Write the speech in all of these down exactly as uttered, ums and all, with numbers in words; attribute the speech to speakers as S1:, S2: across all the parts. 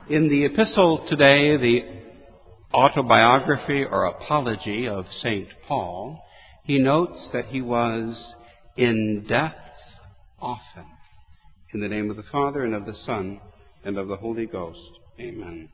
S1: In the epistle today, the autobiography or apology of Saint Paul, he notes that he was in death often. In the name of the Father, and of the Son, and of the Holy Ghost. Amen.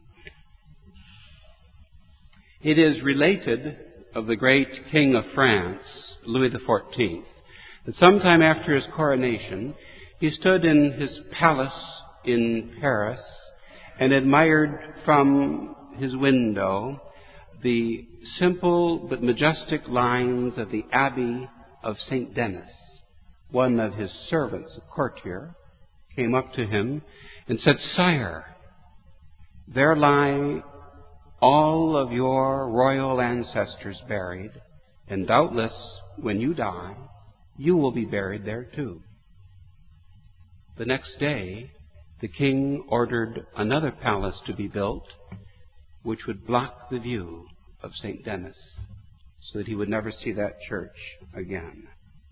S1: It is related of the great King of France, Louis the fourteenth, that sometime after his coronation, he stood in his palace in Paris and admired from his window the simple but majestic lines of the Abbey of Saint Denis. One of his servants, a courtier, came up to him and said, "Sire, there lie all of your royal ancestors buried, and doubtless when you die, you will be buried there too." The next day, the king ordered another palace to be built, which would block the view of Saint Denis, so that he would never see that church again.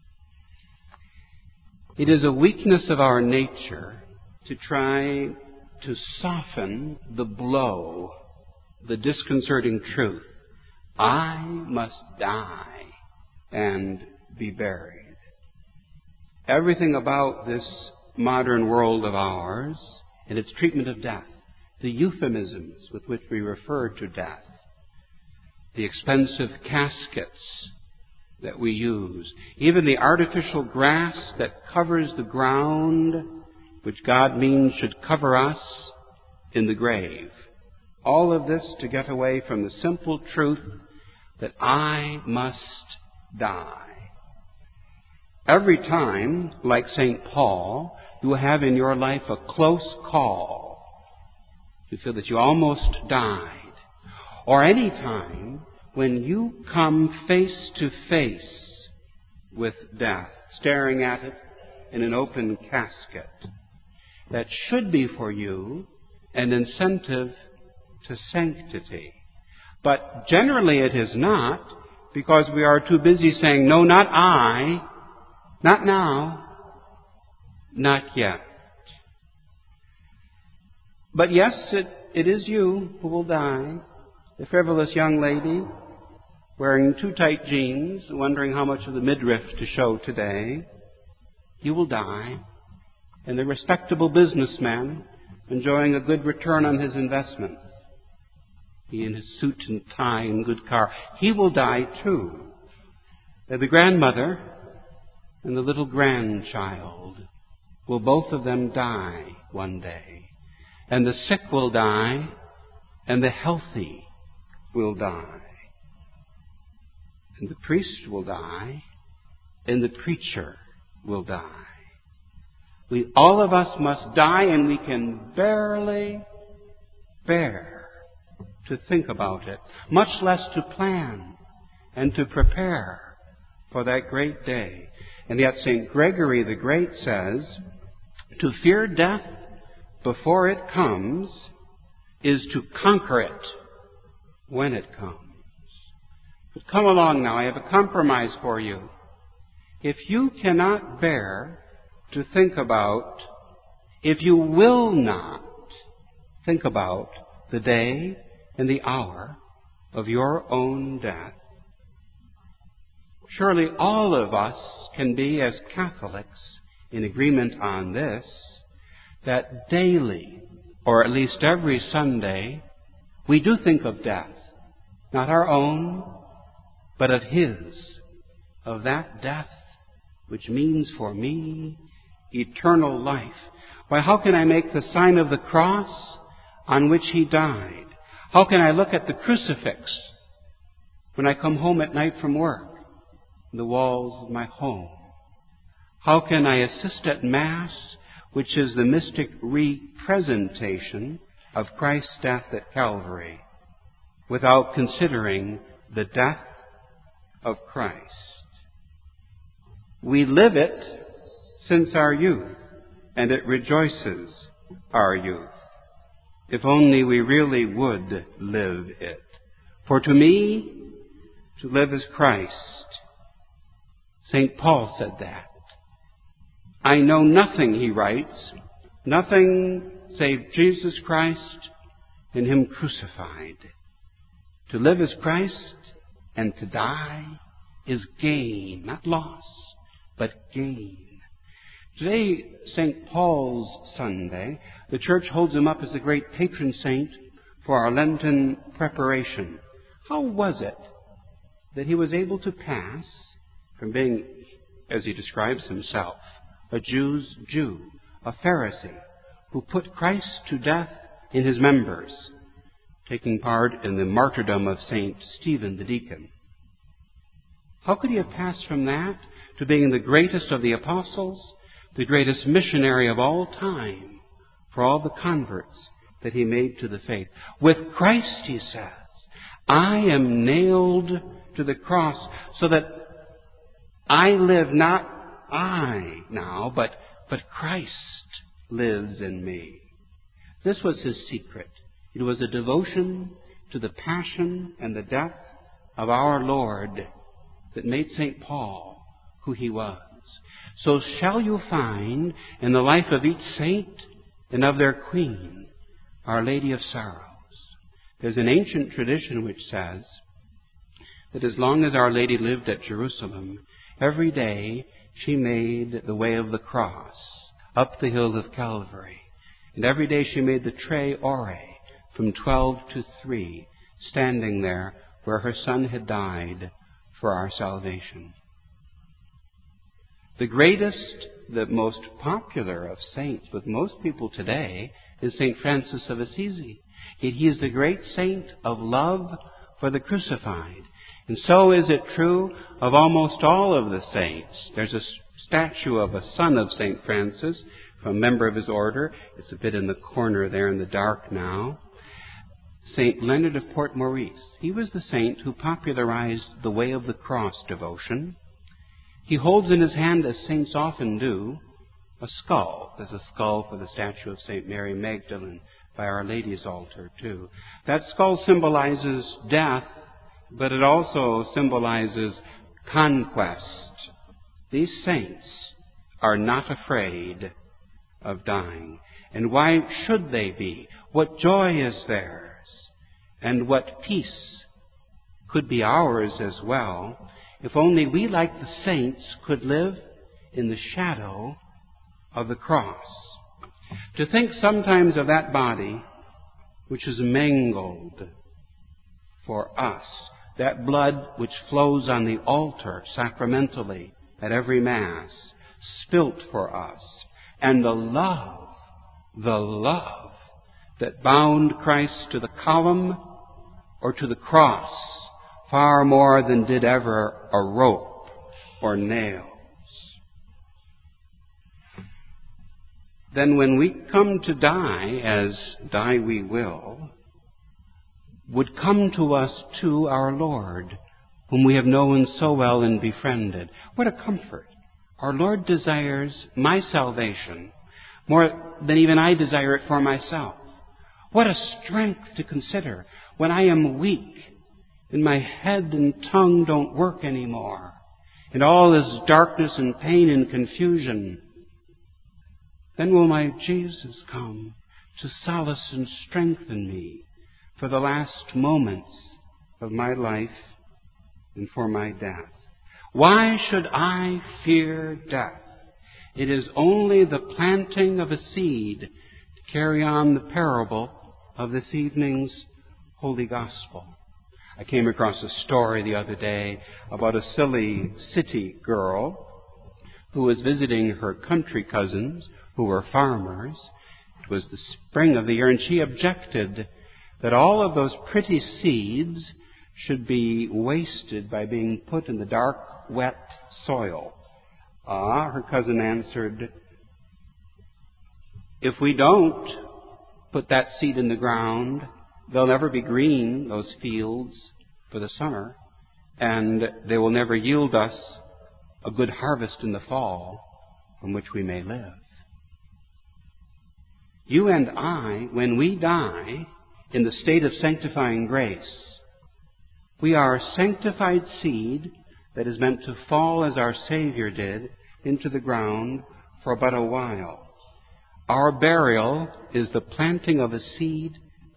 S1: It is a weakness of our nature to try to soften the blow, the disconcerting truth. I must die and be buried. Everything about this modern world of ours and its treatment of death, the euphemisms with which we refer to death, the expensive caskets that we use, even the artificial grass that covers the ground, which God means should cover us in the grave. All of this to get away from the simple truth that I must die. Every time, like Saint Paul, you have in your life a close call, you feel that you almost died, or any time when you come face to face with death, staring at it in an open casket, that should be for you an incentive to sanctity. But generally it is not, because we are too busy saying, "No, not I, not now, not yet." But yes, it, it is you who will die. The frivolous young lady wearing too tight jeans, wondering how much of the midriff to show today. You will die. And the respectable businessman enjoying a good return on his investments, he in his suit and tie and good car, he will die too. The grandmother and the little grandchild will both of them die one day. And the sick will die, and the healthy will die. And the priest will die, and the preacher will die. We, all of us must die, and we can barely bear to think about it, much less to plan and to prepare for that great day. And yet Saint Gregory the Great says, to fear death before it comes is to conquer it when it comes. But come along now, I have a compromise for you. If you cannot bear to think about, if you will not think about the day and the hour of your own death, surely all of us can be, as Catholics, in agreement on this, that daily, or at least every Sunday, we do think of death, not our own, but of His, of that death which means for me eternal life. Why, how can I make the sign of the cross on which He died? How can I look at the crucifix when I come home at night from work, in the walls of my home? How can I assist at Mass, which is the mystic representation of Christ's death at Calvary, without considering the death of Christ? We live it since our youth, and it rejoices our youth. If only we really would live it. For to me, to live is Christ. Saint Paul said that. I know nothing, he writes, nothing save Jesus Christ and Him crucified. To live is Christ, and to die is gain, not loss, but gain. Today, Saint Paul's Sunday, the Church holds him up as the great patron saint for our Lenten preparation. How was it that he was able to pass from being, as he describes himself, a Jew's Jew, a Pharisee, who put Christ to death in his members, taking part in the martyrdom of Saint Stephen the deacon? How could he have passed from that to being the greatest of the apostles, the greatest missionary of all time for all the converts that he made to the faith? With Christ, he says, I am nailed to the cross so that I live, not I now, but, but Christ lives in me. This was his secret. It was a devotion to the passion and the death of our Lord that made Saint Paul who he was. So shall you find in the life of each saint and of their queen, Our Lady of Sorrows. There's an ancient tradition which says that as long as Our Lady lived at Jerusalem, every day she made the way of the cross up the hill of Calvary. And every day she made the Tre Ore from twelve to three, standing there where her Son had died for our salvation. The greatest, the most popular of saints with most people today is Saint Francis of Assisi. Yet he is the great saint of love for the crucified. And so is it true of almost all of the saints. There's a statue of a son of Saint Francis, from a member of his order. It's a bit in the corner there in the dark now. Saint Leonard of Port Maurice. He was the saint who popularized the Way of the Cross devotion. He holds in his hand, as saints often do, a skull. There's a skull for the statue of Saint Mary Magdalene by Our Lady's altar, too. That skull symbolizes death, but it also symbolizes conquest. These saints are not afraid of dying. And why should they be? What joy is theirs? And what peace could be ours as well, if only we, like the saints, could live in the shadow of the cross. To think sometimes of that body which is mangled for us, that blood which flows on the altar sacramentally at every Mass, spilt for us, and the love, the love that bound Christ to the column or to the cross far more than did ever a rope or nails. Then when we come to die, as die we will, would come to us too our Lord, whom we have known so well and befriended. What a comfort! Our Lord desires my salvation more than even I desire it for myself. What a strength to consider when I am weak and my head and tongue don't work anymore, and all is darkness and pain and confusion. Then will my Jesus come to solace and strengthen me for the last moments of my life and for my death. Why should I fear death? It is only the planting of a seed to carry on the parable of this evening's Holy Gospel. I came across a story the other day about a silly city girl who was visiting her country cousins who were farmers. It was the spring of the year, and she objected that all of those pretty seeds should be wasted by being put in the dark, wet soil. Ah, her cousin answered, if we don't put that seed in the ground, they'll never be green, those fields, for the summer, and they will never yield us a good harvest in the fall from which we may live. You and I, when we die in the state of sanctifying grace, we are a sanctified seed that is meant to fall as our Savior did into the ground for but a while. Our burial is the planting of a seed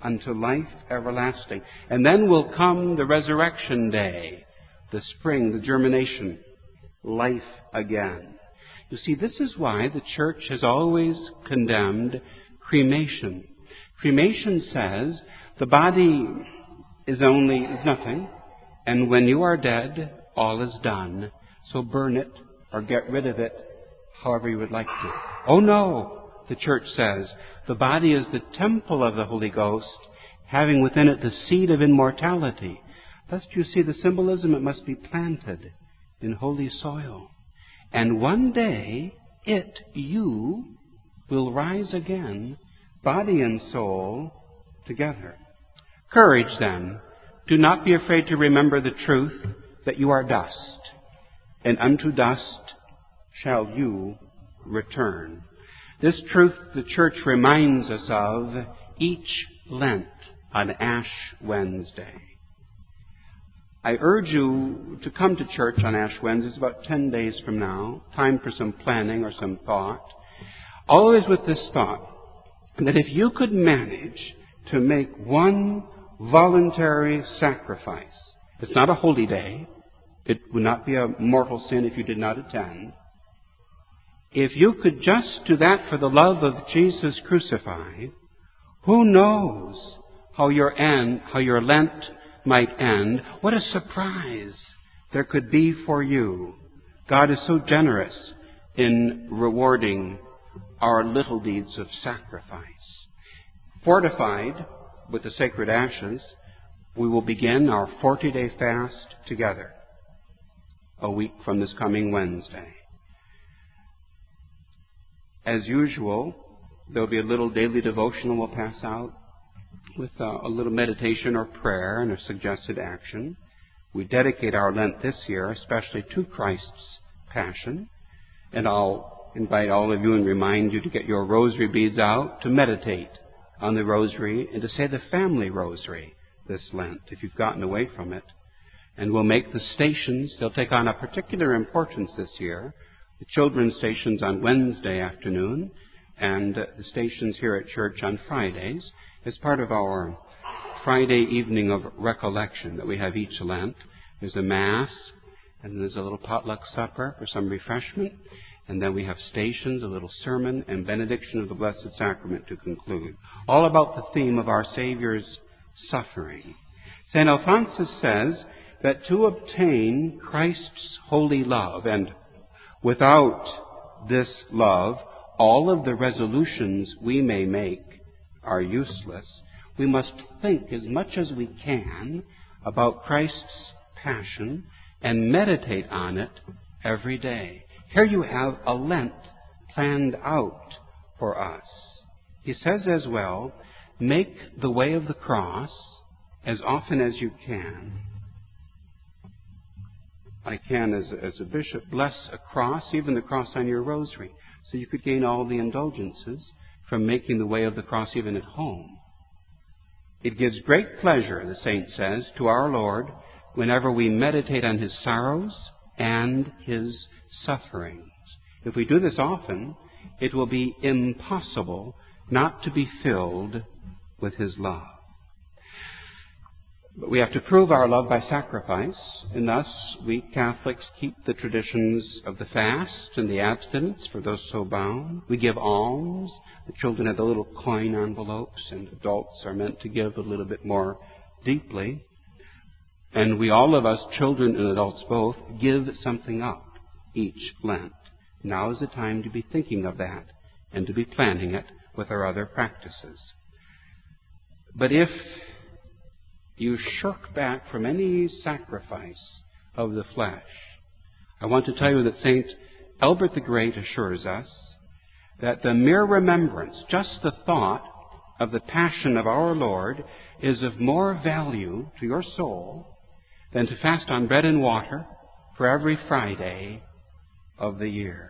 S1: unto life everlasting. And then will come the resurrection day, the spring, the germination, life again. You see, this is why the church has always condemned cremation. Cremation says the body is only is nothing, and when you are dead, all is done. So burn it or get rid of it however you would like to. Oh no, the church says, the body is the temple of the Holy Ghost, having within it the seed of immortality. Thus, do you see the symbolism? It must be planted in holy soil. And one day, it, you, will rise again, body and soul, together. Courage, then. Do not be afraid to remember the truth that you are dust, and unto dust shall you return. This truth the church reminds us of each Lent on Ash Wednesday. I urge you to come to church on Ash Wednesday. It's about ten days from now. Time for some planning or some thought. Always with this thought, that if you could manage to make one voluntary sacrifice, it's not a holy day. It would not be a mortal sin if you did not attend. If you could just do that for the love of Jesus crucified, who knows how your end, how your Lent might end? What a surprise there could be for you. God is so generous in rewarding our little deeds of sacrifice. Fortified with the sacred ashes, we will begin our forty-day fast together, a week from this coming Wednesday. As usual, there will be a little daily devotional we'll pass out with uh, a little meditation or prayer and a suggested action. We dedicate our Lent this year especially to Christ's Passion, and I'll invite all of you and remind you to get your rosary beads out to meditate on the rosary and to say the family rosary this Lent if you've gotten away from it. And we'll make the stations, they'll take on a particular importance this year. The children's stations on Wednesday afternoon and uh, the stations here at church on Fridays as part of our Friday evening of recollection that we have each Lent. There's a Mass, and there's a little potluck supper for some refreshment, and then we have stations, a little sermon, and benediction of the Blessed Sacrament to conclude. All about the theme of our Savior's suffering. Saint Alphonsus says that to obtain Christ's holy love, and without this love, all of the resolutions we may make are useless. We must think as much as we can about Christ's Passion and meditate on it every day. Here you have a Lent planned out for us. He says as well, make the way of the cross as often as you can. I can, as, as a bishop, bless a cross, even the cross on your rosary, so you could gain all the indulgences from making the way of the cross even at home. It gives great pleasure, the saint says, to our Lord whenever we meditate on His sorrows and His sufferings. If we do this often, it will be impossible not to be filled with His love. But we have to prove our love by sacrifice, and thus we Catholics keep the traditions of the fast and the abstinence for those so bound. We give alms. The children have the little coin envelopes, and adults are meant to give a little bit more deeply. And we, all of us, children and adults both, give something up each Lent. Now is the time to be thinking of that and to be planning it with our other practices. But if you shirk back from any sacrifice of the flesh, I want to tell you that Saint Albert the Great assures us that the mere remembrance, just the thought of the passion of our Lord, is of more value to your soul than to fast on bread and water for every Friday of the year.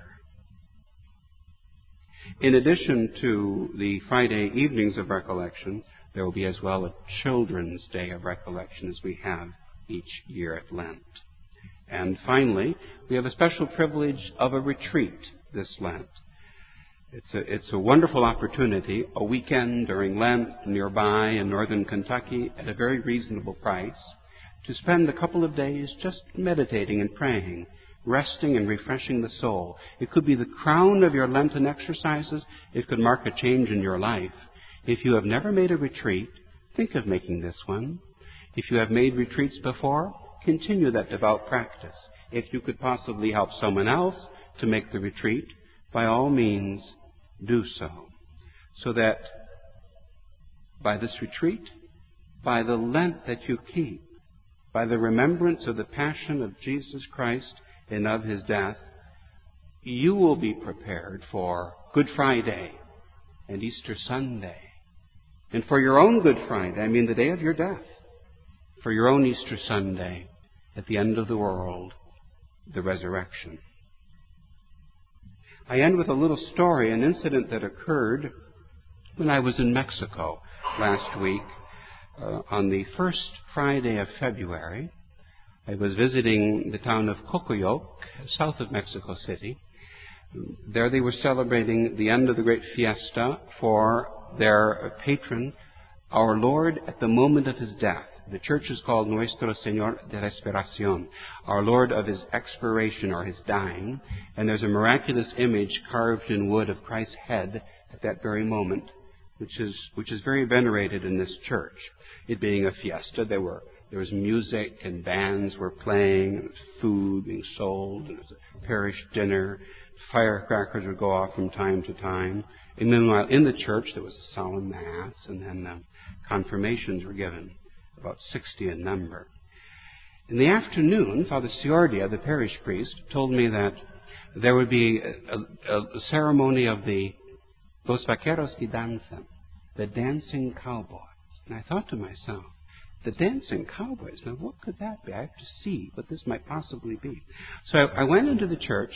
S1: In addition to the Friday evenings of recollection, there will be as well a Children's Day of Recollection as we have each year at Lent. And finally, we have a special privilege of a retreat this Lent. It's a, it's a wonderful opportunity, a weekend during Lent nearby in northern Kentucky at a very reasonable price, to spend a couple of days just meditating and praying, resting and refreshing the soul. It could be the crown of your Lenten exercises. It could mark a change in your life. If you have never made a retreat, think of making this one. If you have made retreats before, continue that devout practice. If you could possibly help someone else to make the retreat, by all means, do so. So that by this retreat, by the Lent that you keep, by the remembrance of the passion of Jesus Christ and of His death, you will be prepared for Good Friday and Easter Sunday. And for your own Good Friday, I mean the day of your death, for your own Easter Sunday, at the end of the world, the resurrection. I end with a little story, an incident that occurred when I was in Mexico last week. Uh, on the first Friday of February, I was visiting the town of Cocoyoc, south of Mexico City. There they were celebrating the end of the great fiesta for their patron, our Lord at the moment of His death. The church is called Nuestro Señor de la Esperación, our Lord of His expiration or His dying. And there's a miraculous image carved in wood of Christ's head at that very moment, which is which is very venerated in this church. It being a fiesta, there were there was music and bands were playing, and there was food being sold, and there was a parish dinner. Firecrackers would go off from time to time. And meanwhile, in the church, there was a solemn mass, and then um, confirmations were given, about sixty in number. In the afternoon, Father Ciordia, the parish priest, told me that there would be a, a, a ceremony of the Los Vaqueros que Danzan, the dancing cowboys. And I thought to myself, the dancing cowboys, now what could that be? I have to see what this might possibly be. So I, I went into the church,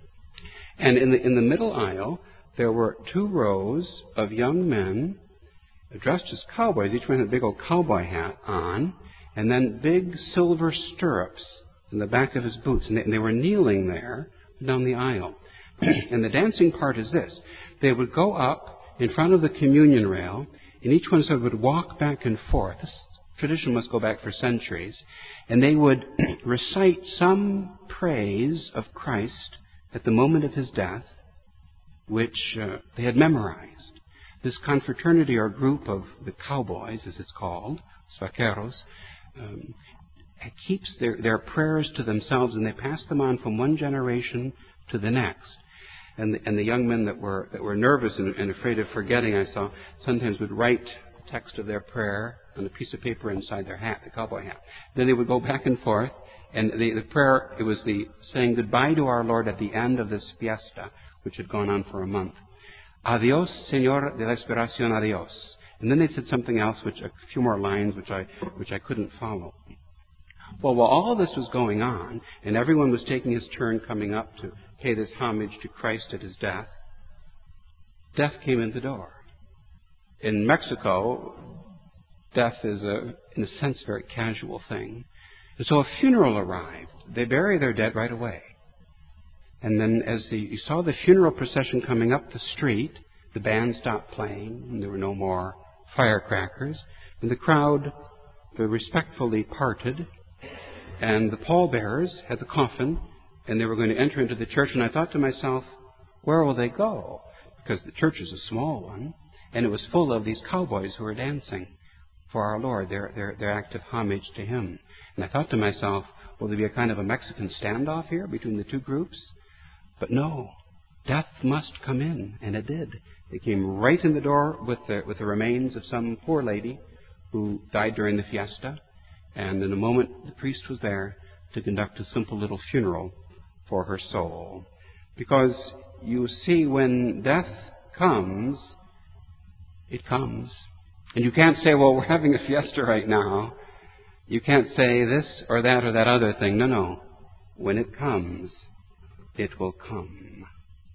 S1: and in the, in the middle aisle, there were two rows of young men dressed as cowboys. Each one had a big old cowboy hat on, and then big silver stirrups in the back of his boots. And they, and they were kneeling there down the aisle. And the dancing part is this. They would go up in front of the communion rail, and each one sort of would walk back and forth. This tradition must go back for centuries. And they would recite some praise of Christ at the moment of His death, which uh, they had memorized. This confraternity or group of the cowboys, as it's called, vaqueros, um, keeps their, their prayers to themselves, and they pass them on from one generation to the next. And the, and the young men that were that were nervous and, and afraid of forgetting, I saw, sometimes would write the text of their prayer on a piece of paper inside their hat, the cowboy hat. Then they would go back and forth, and the, the prayer, it was the saying goodbye to our Lord at the end of this fiesta, which had gone on for a month. Adios, Señor de la Esperación, adios. And then they said something else, which a few more lines, which I which I couldn't follow. Well, while all of this was going on, and everyone was taking his turn coming up to pay this homage to Christ at His death, death came in the door. In Mexico, death is, a, in a sense, a very casual thing. And so a funeral arrived. They bury their dead right away. And then as the, you saw the funeral procession coming up the street, the band stopped playing, and there were no more firecrackers. And the crowd respectfully parted, and the pallbearers had the coffin, and they were going to enter into the church. And I thought to myself, where will they go? Because the church is a small one, and it was full of these cowboys who were dancing for our Lord, their, their, their act of homage to Him. And I thought to myself, will there be a kind of a Mexican standoff here between the two groups? But no, death must come in, and it did. It came right in the door with the, with the remains of some poor lady who died during the fiesta, and in a moment the priest was there to conduct a simple little funeral for her soul. Because you see, when death comes, it comes. And you can't say, well, we're having a fiesta right now. You can't say this or that or that other thing. No, no. When it comes, it will come.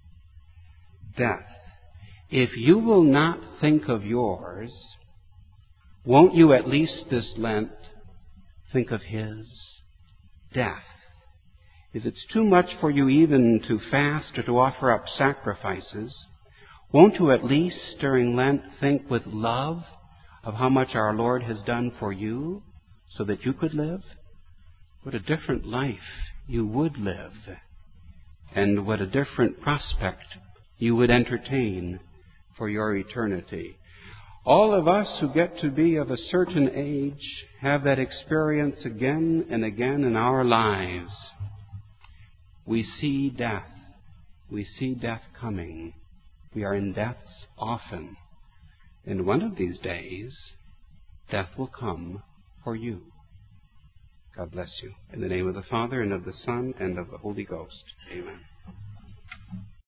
S1: Death. If you will not think of yours, won't you at least this Lent think of His? Death. If it's too much for you even to fast or to offer up sacrifices, Won't you at least during Lent think with love of how much our Lord has done for you so that you could live? What a different life you would live, and what a different prospect you would entertain for your eternity. All of us who get to be of a certain age have that experience again and again in our lives. We see death. We see death coming. We are in deaths often. And one of these days, death will come for you. God bless you. In the name of the Father, and of the Son, and of the Holy Ghost. Amen.